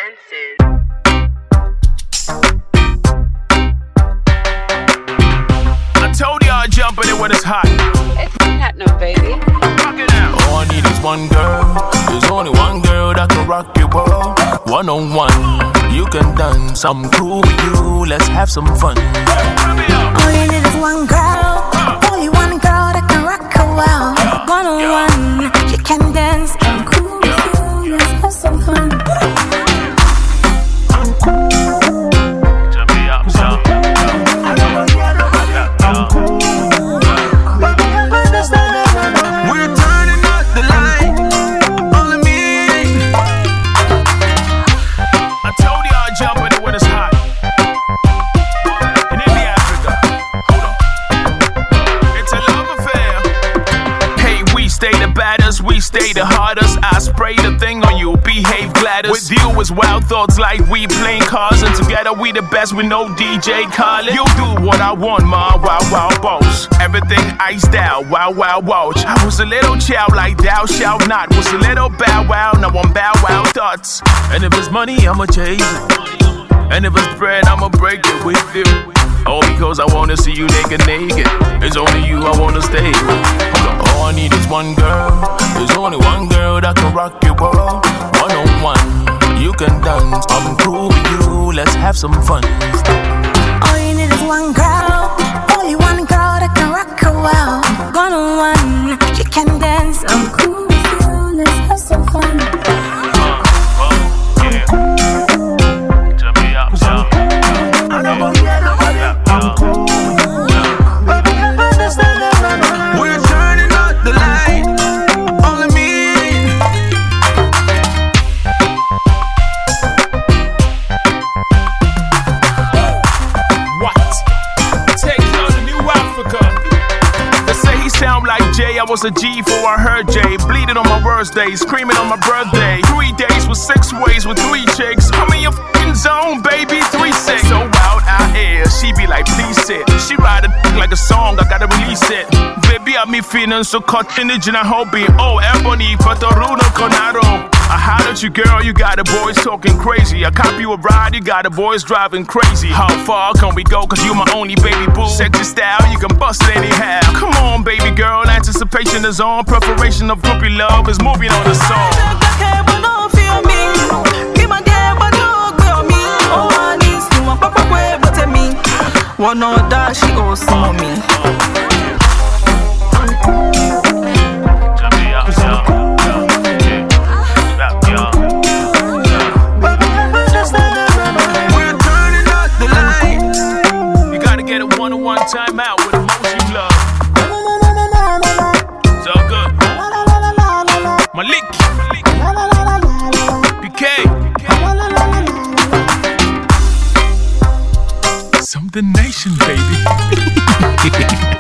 senses. I told you I'd jump in it when it's hot. It's platinum, baby. Rock it out. All I need is one girl. There's only one girl that can rock your world. One on one, you can dance. I'm cool with you. Let's have some fun. All you need is one girl. Only one girl that can rock her well. One on one, she can dance. I'm cool with you. Let's have some fun. We're turning up the light. All of me. I told you I'd jump in it when it's hot. In India, Africa. Hold on. It's a love affair. Hey, we stay the baddest, we stay the hardest. I spray the thing on you, behave gladdest. With you is wild thoughts like we playing cards, and together we the best with no DJ Khaled. You do what I want, ma, wow, wow, boss. Everything iced out, wow, wow, watch. I was a little child like thou shalt not. Was a little bow wow, now I'm bow wow thoughts. And if it's money, I'ma chase it. And if it's bread, I'ma break it with you. All because I wanna see you naked. It's only you I wanna stay with. All I need is one girl. There's only one girl that can rock your world. One on one, you can dance. I'm cool with you. Let's have some fun. All you need is one girl. Only one girl that can rock her well. One on one, she can dance. I'm cool with you. Let's have some fun. We're turning up the light. All of me. What? Take you to New Africa. They say he sound like Jay. I was a G before I heard Jay. Bleeding on my worst day, screaming on my birthday. 3 days with 6 ways with 3 chicks. I'm in your f***ing zone, baby. 3-6. So wild out here. She be like, please sit. She ride it like a song, I gotta release it. Baby, I'm me feeling so cottage and I hope it. Oh, Ebony, Fatoruno Conaro. I hollered at you, girl, you got the boys talking crazy. I cop you a ride, you got the boys driving crazy. How far can we go? Cause you my only baby boo. Sexy style, you can bust it anyhow. Come on, baby girl, anticipation is on. Preparation of groupie love is moving on the song. One order, she owes some me. We're turning up the light. You gotta get a one-on-one time out with the most you love. It's all good. Malik. PK. Something Nation, baby.